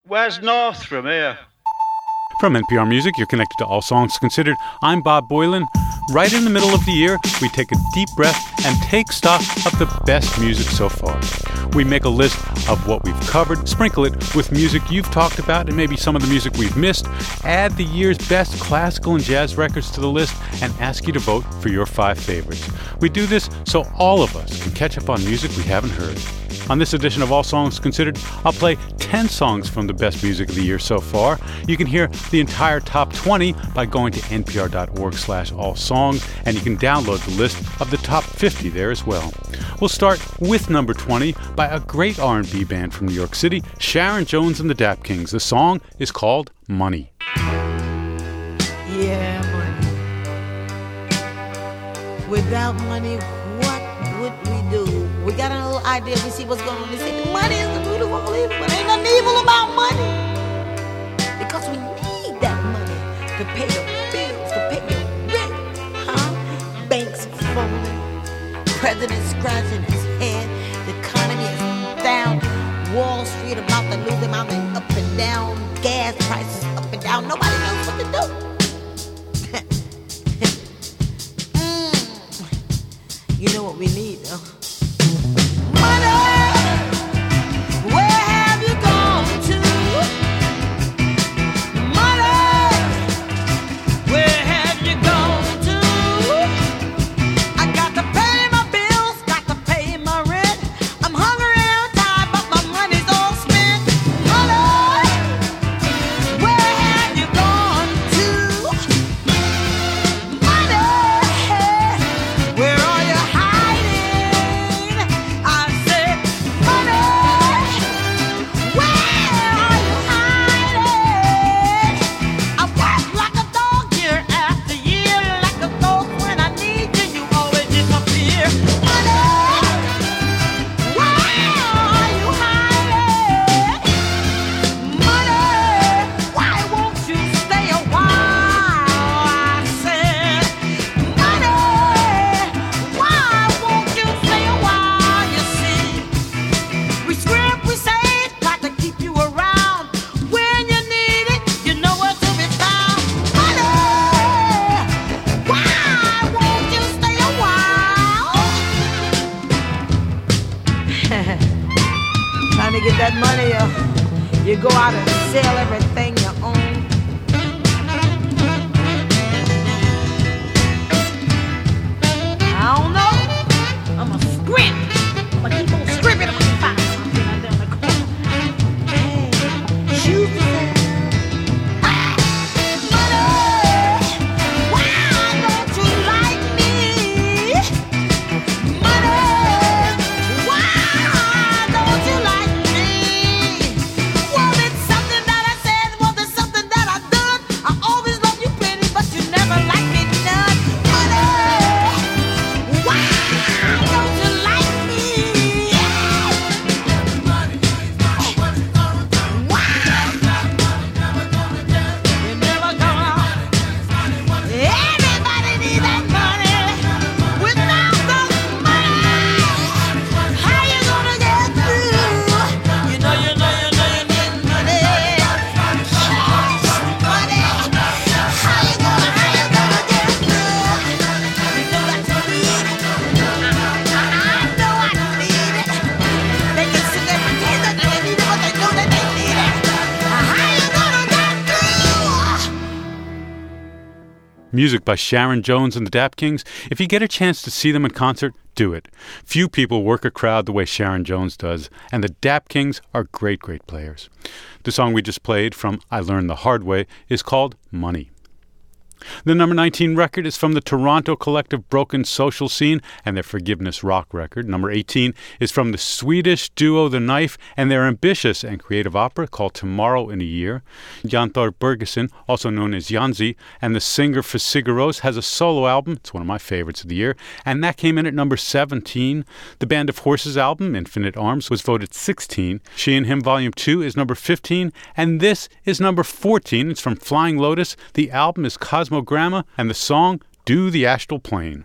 Where's north from here? From NPR Music, you're connected to All Songs Considered. I'm Bob Boylan. Right in the middle of the year, we take a deep breath and take stock of the best music so far. We make a list of what we've covered, sprinkle it with music you've talked about and maybe some of the music we've missed, add the year's best classical and jazz records to the list, and ask you to vote for your 5 favorites. We do this so all of us can catch up on music we haven't heard. On this edition of All Songs Considered, I'll play 10 songs from the best music of the year so far. You can hear the entire top 20 by going to npr.org/allsongs, and you can download the list of the top 50 there as well. We'll start with number 20 by a great R&B band from New York City, Sharon Jones and the Dap Kings. The song is called Money. Yeah, money. Without money, what would we do? We got a little idea, we see what's going on. They say the money is the root of all evil, but ain't nothing evil about money. Because we need that money to pay the bills, to pay your rent, huh? Banks falling, president scratching his head, the economy is down, Wall Street about to lose them out and up and down, gas prices up and down, nobody knows what to do. You know what we need, though? Money! Where have you gone to? Money! Where have you gone to? I got to pay my bills, got to pay my rent. I'm hungry and tired, but my money's all spent. Money! Where have you gone to? Money! Where are you hiding? I said, money! Where are you hiding? I work like a dog year after year, like a dog when I need you, you always disappear. Money! Where are you hiding? Money! Why won't you stay a while? I said, money! Why won't you stay a while? You see, we script, we save, got to keep you around. When you need it, you know where to be found. Money! Why won't you stay a while? Trying to get that money, you go out and sell everything you own. I don't know. I'm a script. I'm gonna keep on scripting. I'm gonna find something out there in the corner. Hey, shoes to sell. Money, why don't you like me? Money, why don't you like me? Was it something that I said? Was it something that I done? I always loved you plenty, but you never liked me none. Money, why don't you like me? Why? You're never gonna. Everybody need that money. Without the money, how you gonna get through? You know you need money. Money. How you gonna get through? You know that you need it. I know I need it. They can sit there and pretend that they need it, but they know that they need it. How you gonna get through? Music by Sharon Jones and the Dap Kings. If you get a chance to see them in concert, do it. Few people work a crowd the way Sharon Jones does, and the Dap Kings are great, great players. The song we just played from I Learned the Hard Way is called Money. The number 19 record is from the Toronto collective Broken Social Scene and their Forgiveness rock record. Number 18 is from the Swedish duo The Knife and their ambitious and creative opera called Tomorrow in a Year. Jan Thor Bergersen, also known as Janzi, and the singer for Sigaros, has a solo album. It's one of my favorites of the year, and that came in at number 17. The Band of Horses album, Infinite Arms, was voted 16. She and Him Volume 2 is number 15, and this is number 14. It's from Flying Lotus. The album is Cosmogramma, and the song, Do the Astral Plane.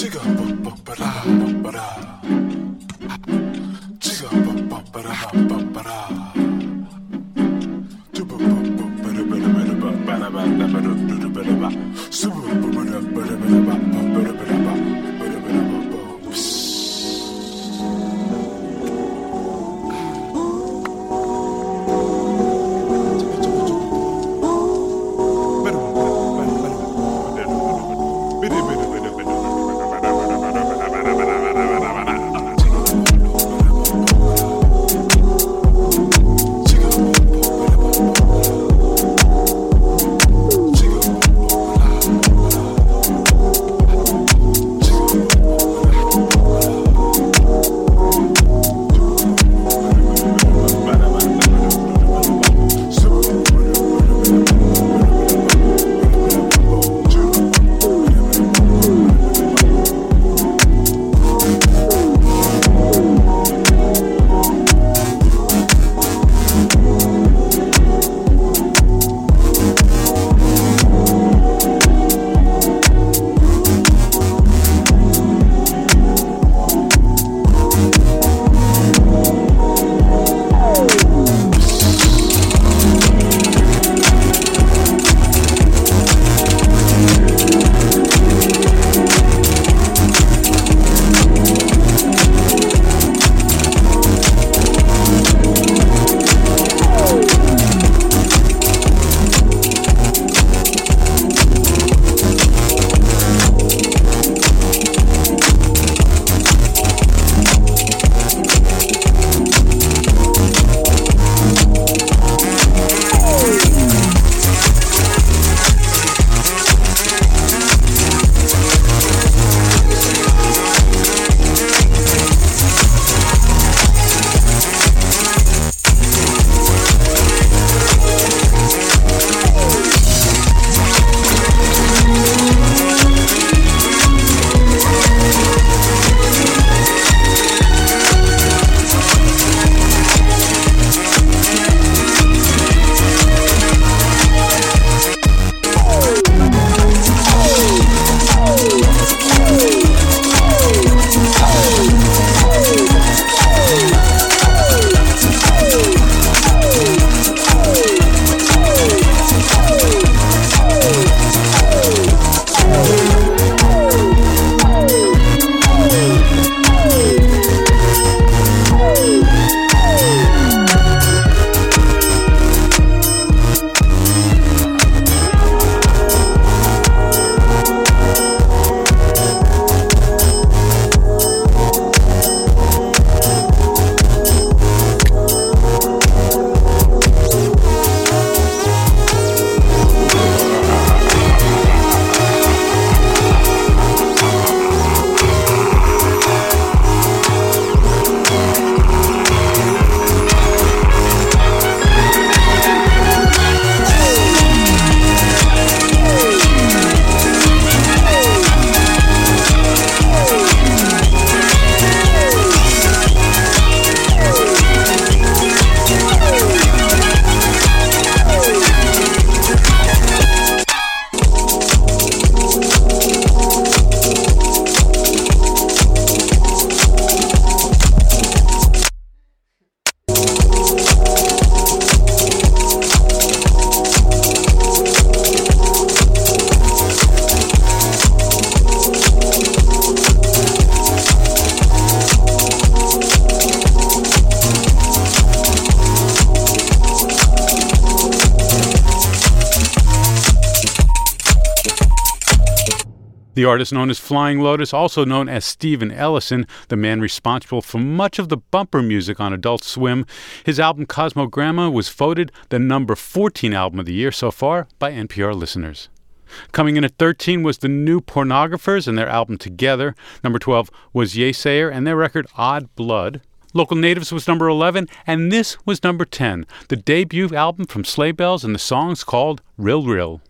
The artist known as Flying Lotus, also known as Steven Ellison, the man responsible for much of the bumper music on Adult Swim. His album Cosmogramma was voted the number 14 album of the year so far by NPR listeners. Coming in at 13 was the New Pornographers and their album Together. Number 12 was Yesayer and their record Odd Blood. Local Natives was number 11, and this was number 10, the debut album from Sleigh Bells, and the song's called Rill Rill.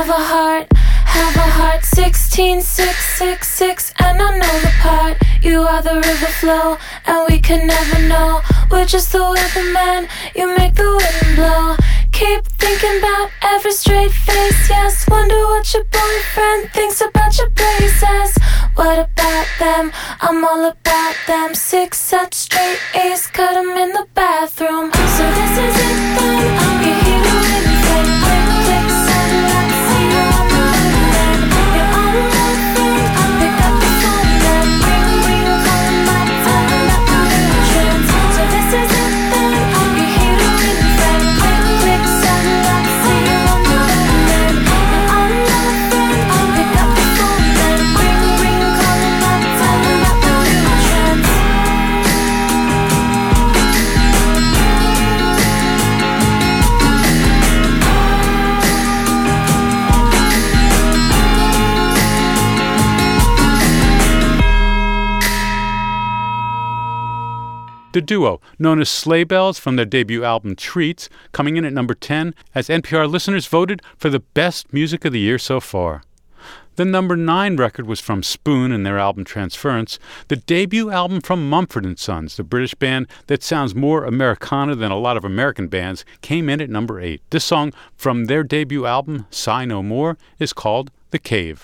Have a heart, 16666, and I know the part. You are the river flow, and we can never know. We're just the weatherman, you make the wind blow. Keep thinking about every straight face, yes. Wonder what your boyfriend thinks about your braces. What about them? I'm all about them. 6 such straight A's, cut 'em in the bathroom. So this is it then, you're here to win then. Click, click, satellite, see you on the internet. You're on the phone, pick up the phone then. Ring, ring, calling my phone, not the trends. So this is it then, you're here to win then. Click, click, satellite, see you on the internet. You're on the phone, pick up the phone then. Ring, ring, calling my phone, not the trends. The duo, known as Sleigh Bells from their debut album Treats, coming in at number 10 as NPR listeners voted for the best music of the year so far. The number 9 record was from Spoon and their album Transference, the debut album from Mumford & Sons, the British band that sounds more Americana than a lot of American bands, came in at number 8. This song from their debut album, Sigh No More, is called The Cave.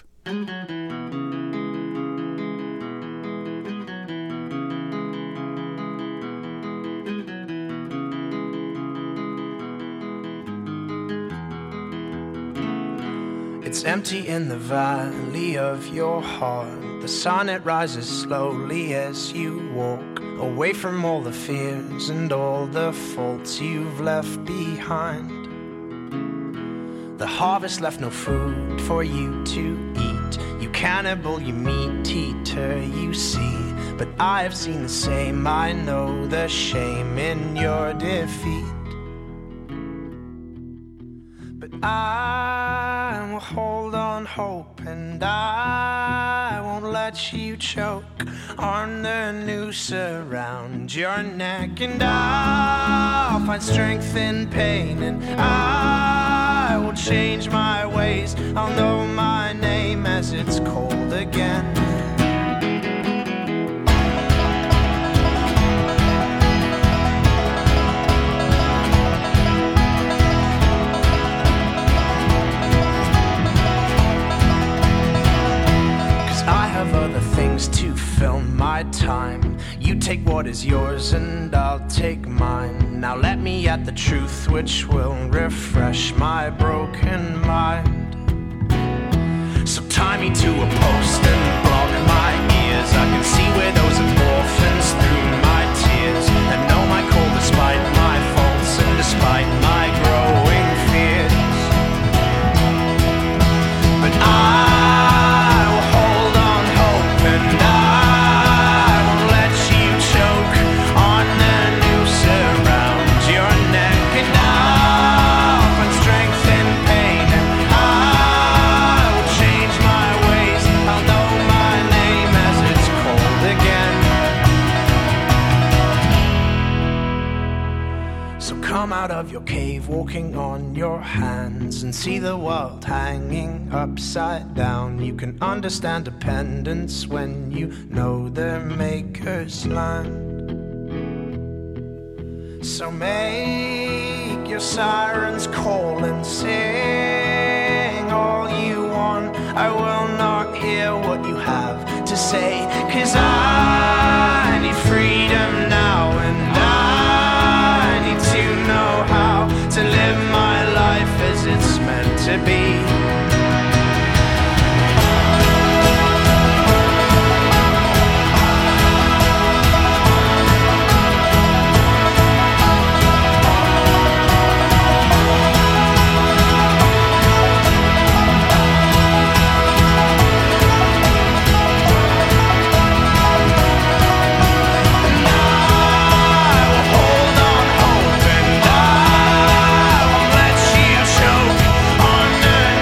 It's empty in the valley of your heart. The sun, it rises slowly as you walk away from all the fears and all the faults you've left behind. The harvest left no food for you to eat. You cannibal, you meat eater, you see. But I have seen the same, I know the shame in your defeat. But I will hold on hope, and I won't let you choke on the noose around your neck. And I'll find strength in pain, and I will change my ways. I'll know my name as it's cold again. Other things to fill my time. You take what is yours and I'll take mine. Now let me at the truth which will refresh my broken mind. So tie me to a post and block my ears. I can see where those orphans through my tears, and know my call despite my faults and despite my growing fears. But and I won't let you choke on the noose around your neck. And I'll find strength in pain, and I will change my ways. I'll know my name as it's cold again. So come out of your cave, walking on your hands, and see the world hanging upside down. You can understand dependence when you know their maker's land. So make your sirens call and sing all you want. I will not hear what you have to say, 'cause I need freedom now, and I need to know how to live my life as it's meant to be. On the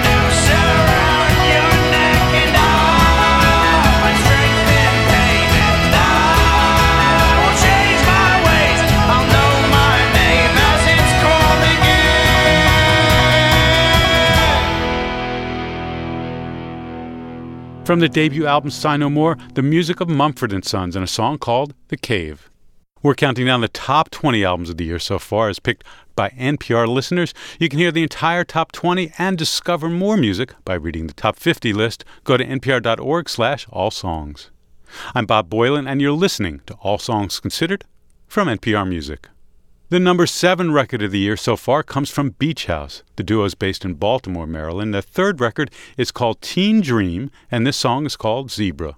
From the debut album Sigh No More, the music of Mumford & Sons and a song called The Cave. We're counting down the top 20 albums of the year so far as picked by NPR listeners. You can hear the entire top 20 and discover more music by reading the top 50 list. Go to npr.org/allsongs. I'm Bob Boylan, and you're listening to All Songs Considered from NPR Music. The number 7 record of the year so far comes from Beach House. The duo is based in Baltimore, Maryland. The third record is called Teen Dream, and this song is called Zebra.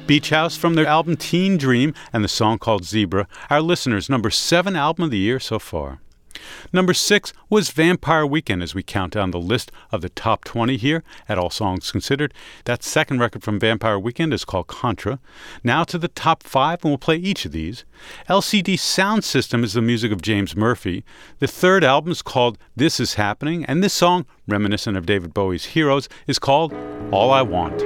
Beach House from their album Teen Dream and the song called Zebra, our listeners' number 7 album of the year so far. Number 6 was Vampire Weekend as we count down the list of the top 20 here at All Songs Considered. That second record from Vampire Weekend is called Contra. Now to the top 5, and we'll play each of these. LCD Sound System is the music of James Murphy. The third album is called This Is Happening, and this song, reminiscent of David Bowie's Heroes, is called All I Want.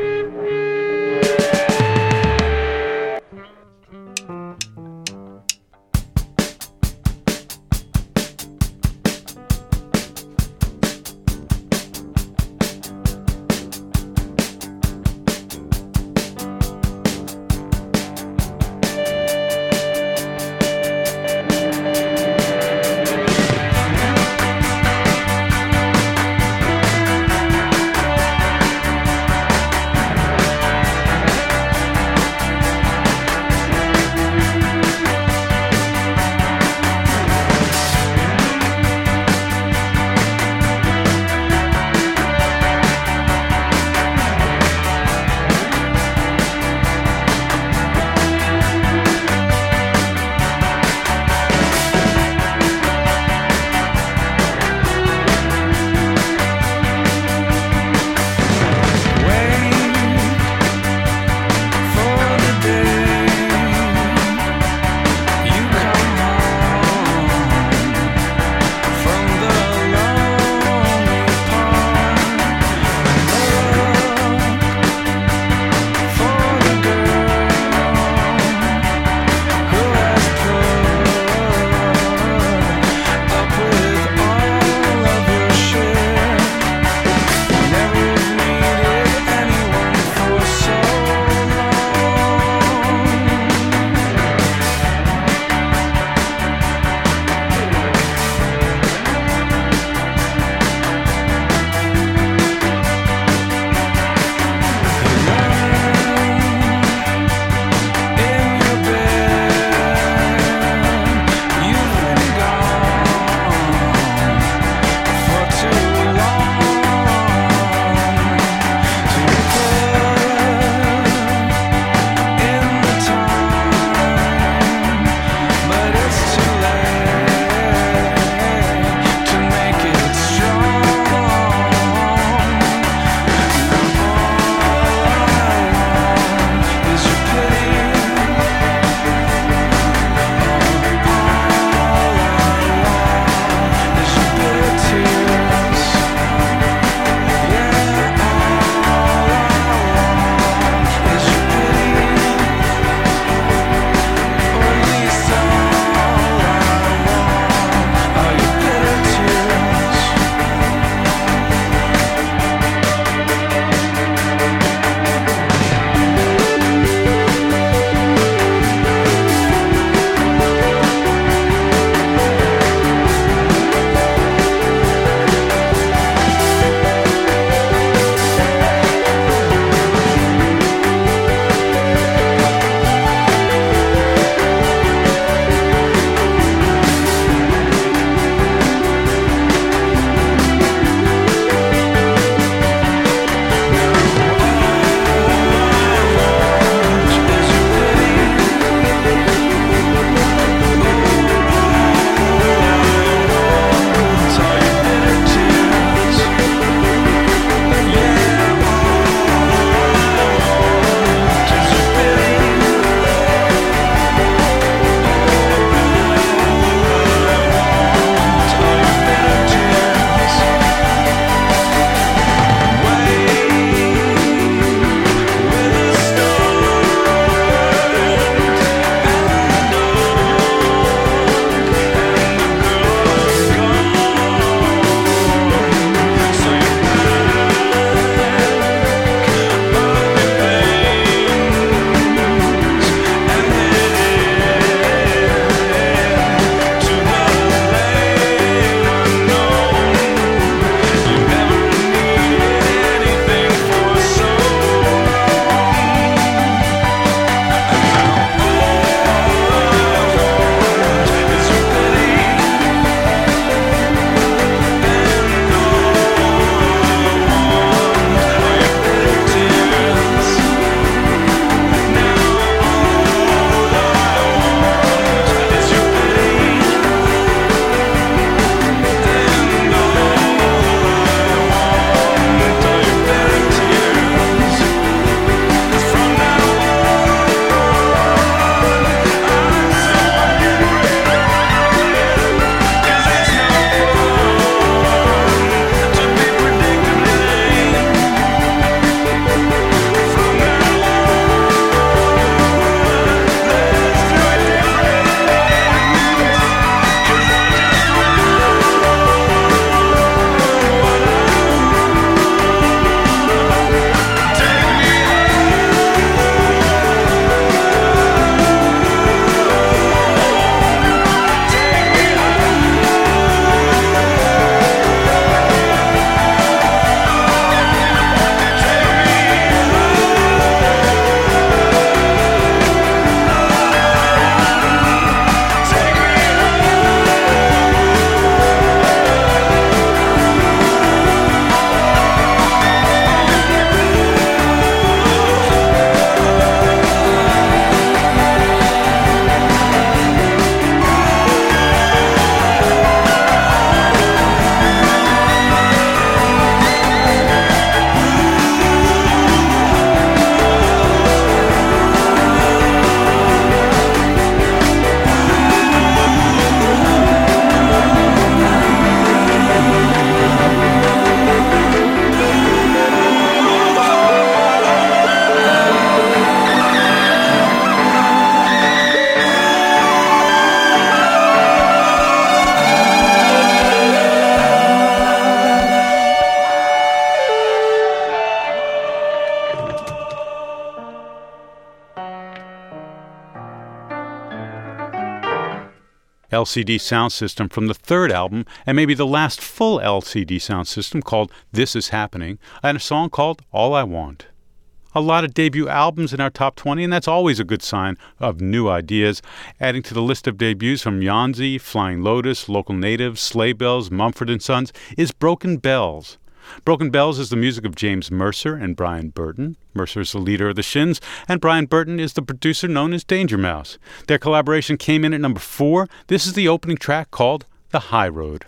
LCD sound system from the third album and maybe the last full LCD sound system called This Is Happening, and a song called All I Want. A lot of debut albums in our top 20, and that's always a good sign of new ideas. Adding to the list of debuts from Yanzi, Flying Lotus, Local Natives, Sleigh Bells, Mumford & Sons is Broken Bells. Broken Bells is the music of James Mercer and Brian Burton. Mercer is the leader of the Shins, and Brian Burton is the producer known as Danger Mouse. Their collaboration came in at number 4. This is the opening track called The High Road.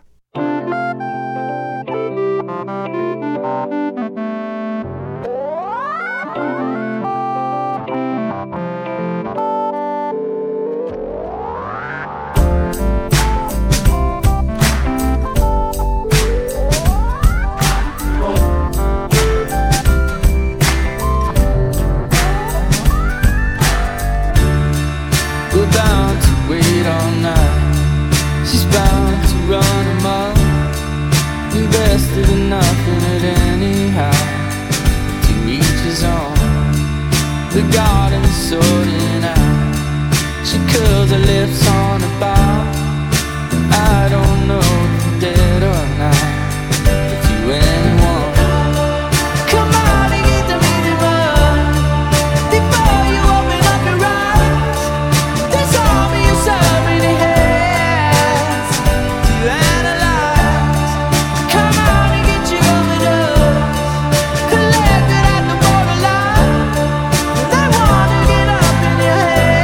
Invested in nothing at anyhow. To each his own. The garden is sorting out. She curls her lips on a bar. I don't know if you're dead or not. If you anyone, come on and get the meaning right before you open up your eyes. There's army you already has to analyze. Come on and get your overdose collected at the borderline. They wanna get up in your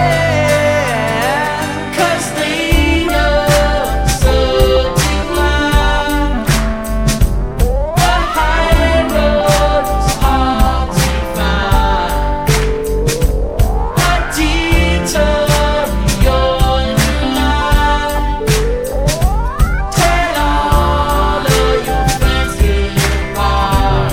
head, 'cause they know so deep line. The high road is hard to find. A detour your new line. Tell all of your friends goodbye.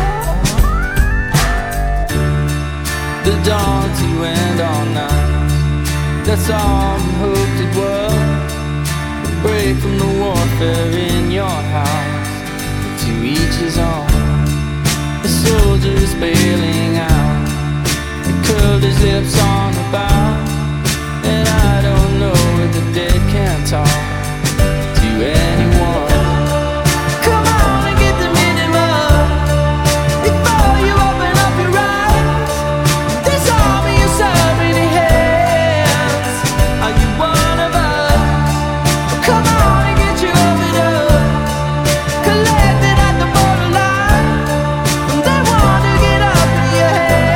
The dawn's you end all night. That's all we hoped it was. A break from the warfare in your house. To each his own. The soldier is bailing out. He curled his lips on the bow. And I don't know if the dead can talk to anyone. Come on and get the minimum before you open up your eyes. This army is already hands. Are you one of us? Come on and get your overdose collected at the borderline. They wanna get up in your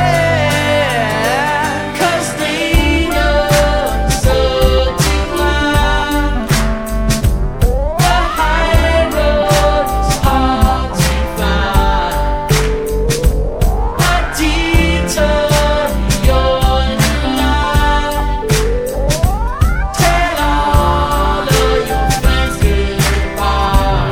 head, 'cause they know so deep line. The high road is hard to find. A detour your new line. Tell all of your friends goodbye.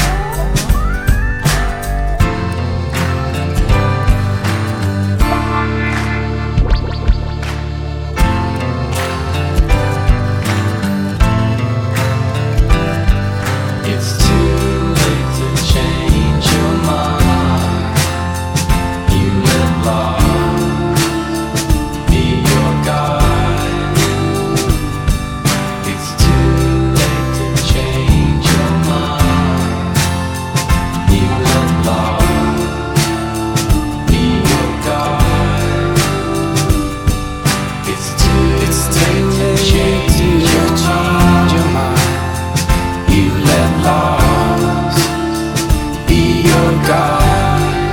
It's too late to change your mind. You let love be your guide. It's too late to change your mind. You let love be your guide. It's too late to change your mind. You let loss be your guide.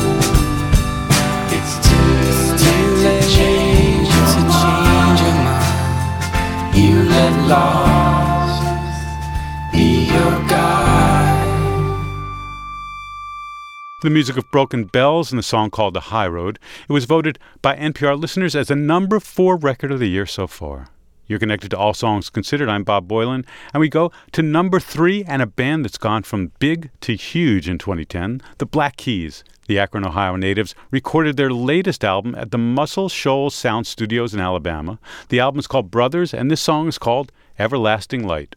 It's too late to change your mind. You let loss be your guide. The music of Broken Bells and the song called The High Road. It was voted by NPR listeners as the number 4 record of the year so far. You're connected to All Songs Considered. I'm Bob Boylan, and we go to number 3 and a band that's gone from big to huge in 2010, the Black Keys. The Akron, Ohio natives recorded their latest album at the Muscle Shoals Sound Studios in Alabama. The album is called Brothers, and this song is called Everlasting Light.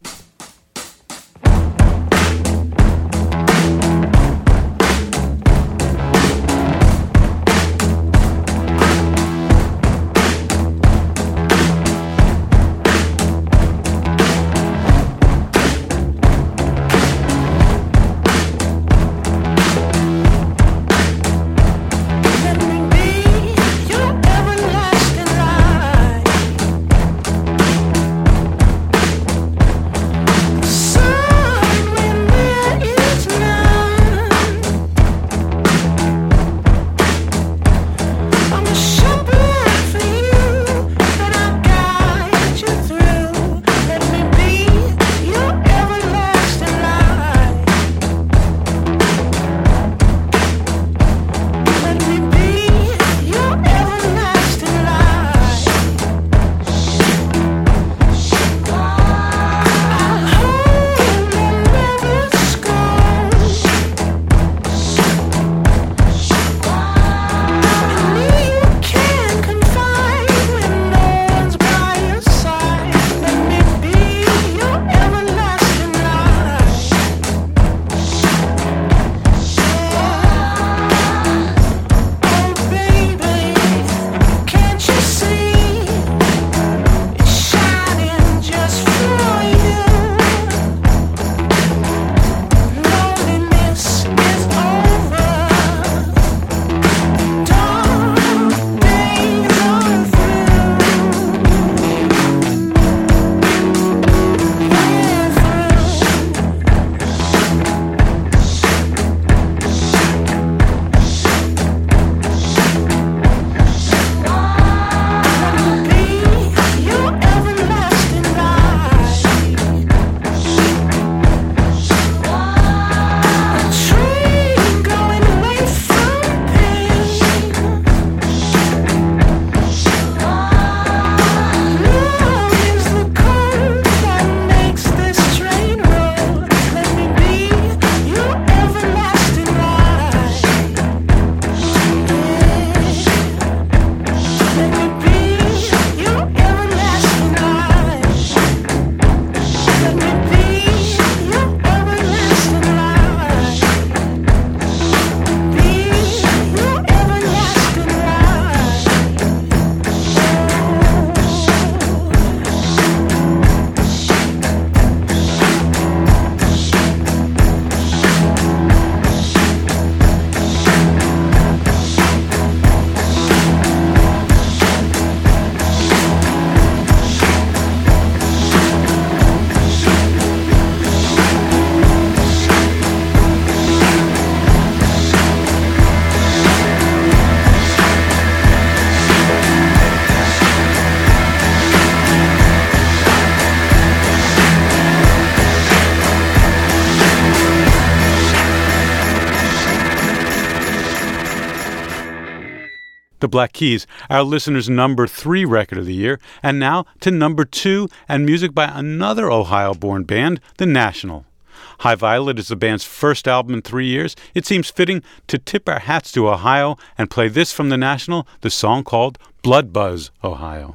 The Black Keys, our listeners' number 3 record of the year, and now to number 2 and music by another Ohio-born band, The National. High Violet is the band's first album in 3 years. It seems fitting to tip our hats to Ohio and play this from The National, the song called Blood Buzz, Ohio.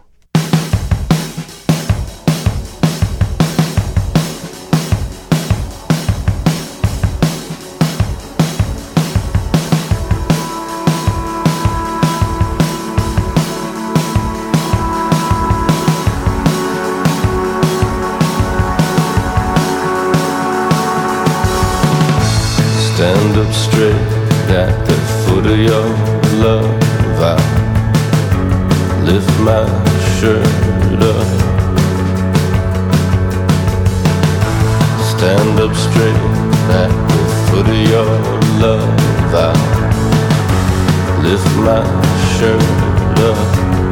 Stand up straight at the foot of your love. I lift my shirt up. Stand up straight at the foot of your love. I lift my shirt up.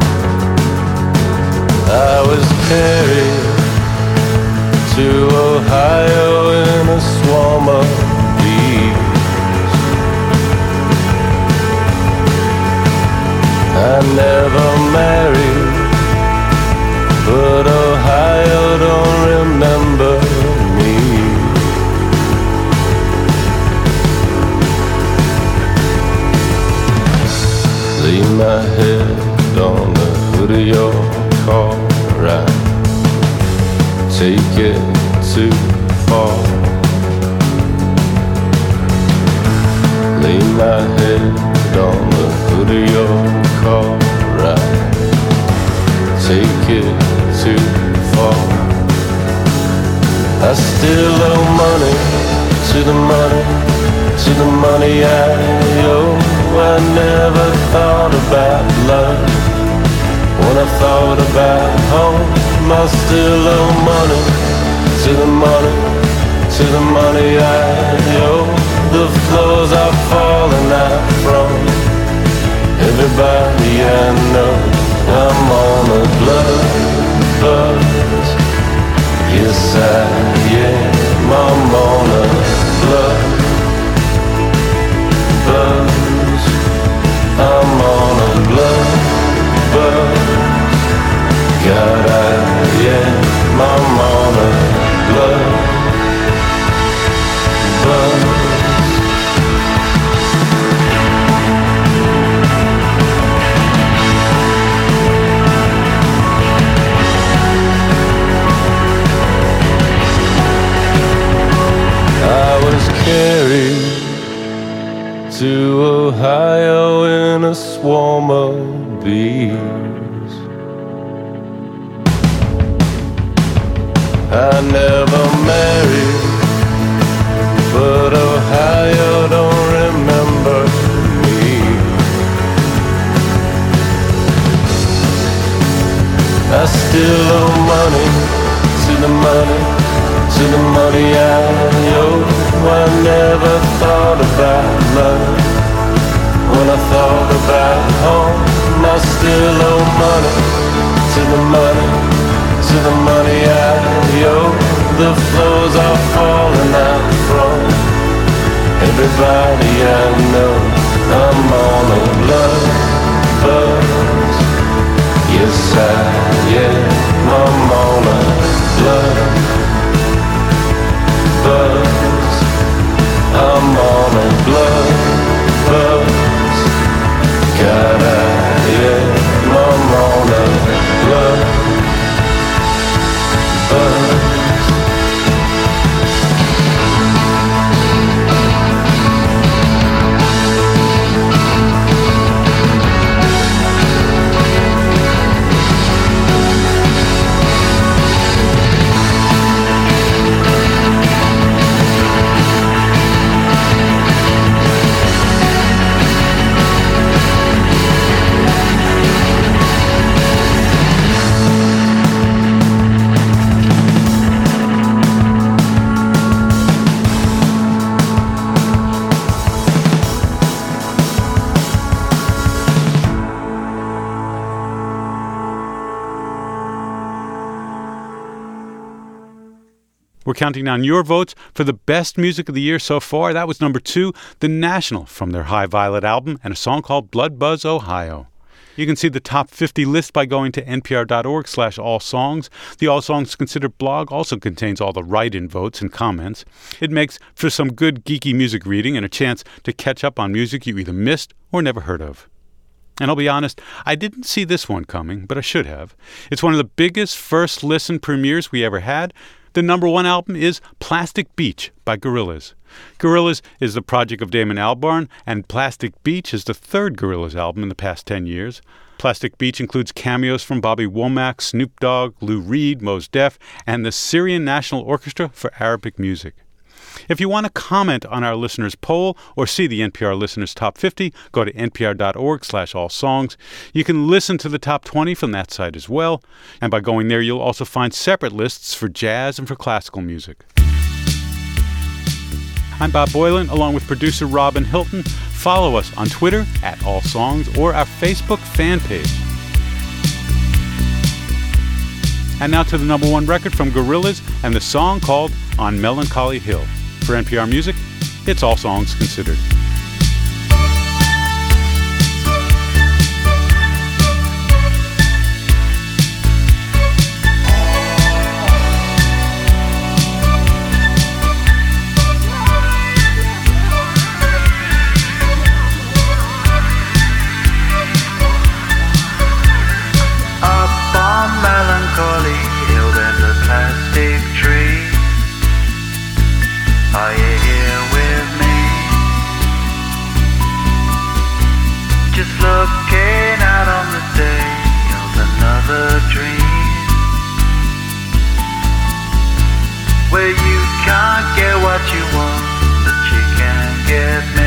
I was carried to Ohio in a swarm of I never married, but Ohio don't remember me. Lay my head on the hood of your car, right? Take it too far. Lay my head on the hood of your car, right? Take it too far. I still owe money to the money, to the money I owe. I never thought about love when I thought about home. I still owe money to the money, to the money I owe. The floors are falling out from everybody I know. I'm on a blood buzz. Yes I am. I'm on a blood buzz. I'm on a blood buzz. God I am. I'm on a blood buzz. Carried to Ohio in a swarm of bees. I never married, but Ohio don't remember me. I still owe money to the money, to the money I owe. I never thought about love when I thought about home. I still owe money to the money, to the money I owe. The floors are falling out from everybody I know. I'm on a blood buzz. Yes I am. I'm on a blood buzz. I'm on a blood buzz. God I am. I'm on a blood buzz. We're counting down your votes for the best music of the year so far. That was number 2, The National, from their High Violet album, and a song called Blood Buzz, Ohio. You can see the top 50 list by going to npr.org/allsongs. The All Songs Considered blog also contains all the write-in votes and comments. It makes for some good geeky music reading and a chance to catch up on music you either missed or never heard of. And I'll be honest, I didn't see this one coming, but I should have. It's one of the biggest first listen premieres we ever had. The number one album is Plastic Beach by Gorillaz. Gorillaz is the project of Damon Albarn, and Plastic Beach is the third Gorillaz album in the past 10 years. Plastic Beach includes cameos from Bobby Womack, Snoop Dogg, Lou Reed, Mos Def, and the Syrian National Orchestra for Arabic Music. If you want to comment on our listeners' poll or see the NPR Listeners Top 50, go to npr.org/allsongs. You can listen to the top 20 from that site as well. And by going there, you'll also find separate lists for jazz and for classical music. I'm Bob Boylan, along with producer Robin Hilton. Follow us on Twitter @allsongs or our Facebook fan page. And now to the number one record from Gorillaz and the song called On Melancholy Hill. For NPR Music, it's All Songs Considered. Up on Melancholy Hill, there's a plastic tree. Are you here with me? Just looking out on the day of another dream, where you can't get what you want, but you can get me.